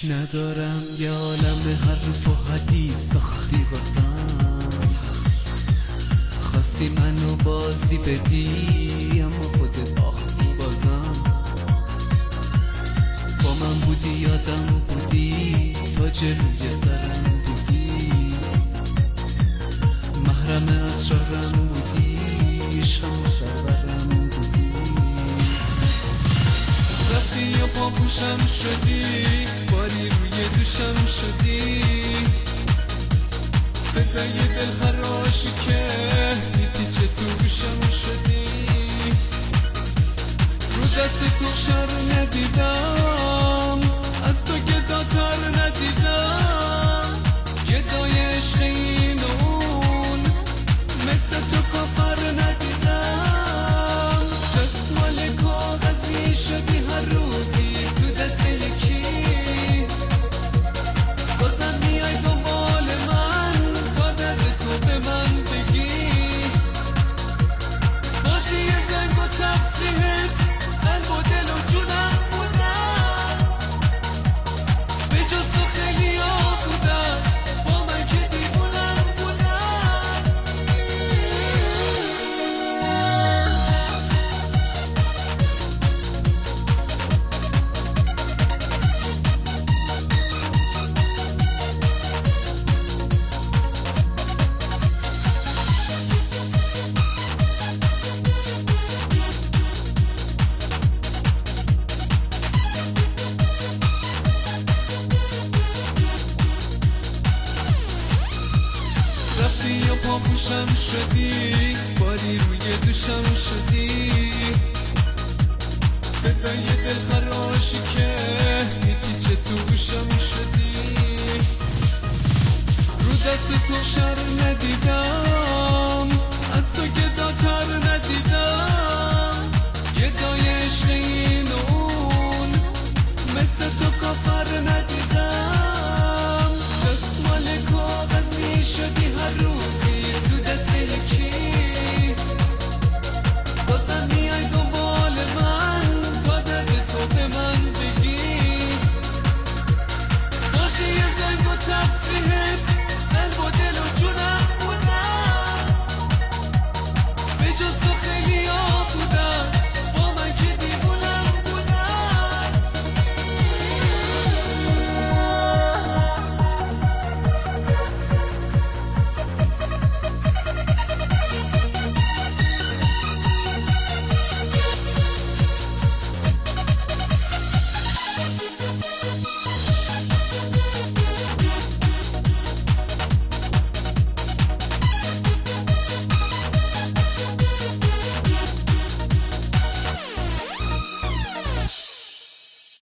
ندارم یه عالم حرف و حدیث ساختی واسم، خواستی منو بازی بدی اما خودت باختی بازم. با من بودی یادم بودی، تاج روی سرم بودی، محرم اسرارم بودی، شم سرورم بودی. رفتی یا پاپوشم شدی، باری روی دوشم شدی، صدای دل خراشی که میپیچه تو گوشم شدی. رو دست تو شر ندیدم، از تو گداتر ندیدم، گدای عشق این و اون مثل تو کافر ندیدم. چشمال کاغذی شدی هر روزی تو دست یکی، بازم میای دنبال من تا درد تو به من بگی. بازی زنگ و تفریحت قلب و دل و جونم بودن، به جز تو خیلی ها بودن با من که دیوونم بودن. رفتی یا پاپوشم شدی، باری روی دوشم شدی، صدای دل خراشی که میپیچه تو گوشم شدی. رو دست تو شر ندیدم،